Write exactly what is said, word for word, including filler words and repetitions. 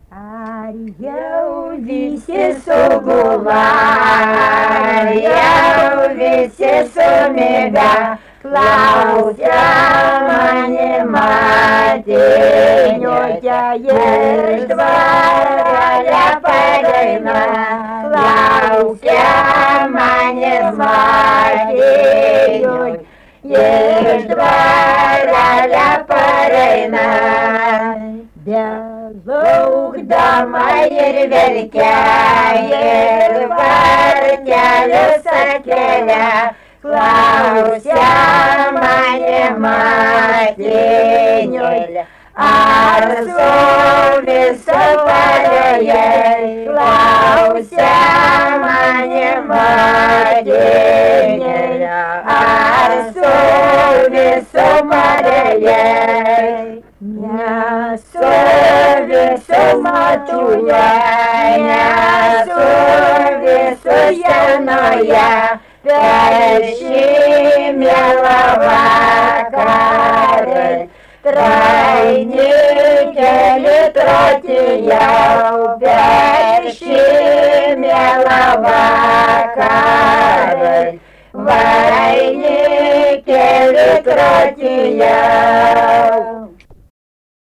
Ar jau visi sugula, jau visi sumiga, klausia mane matiniuose iš dvarelio pareina, klausia mane matiniuose iš dvarelio pareina. Belaukdama ir verkia, ir vartelius akelia, klausia mane matiniuose, ar su visu parėjai, klausia mane matiniuose, ar su visu parėjai. Nesu visų matuoja, nesu visų senoje, per šį mielą vakarą, trainikėlį trotėjau, per šį mielą vakarą, vainikėlį trotėjau.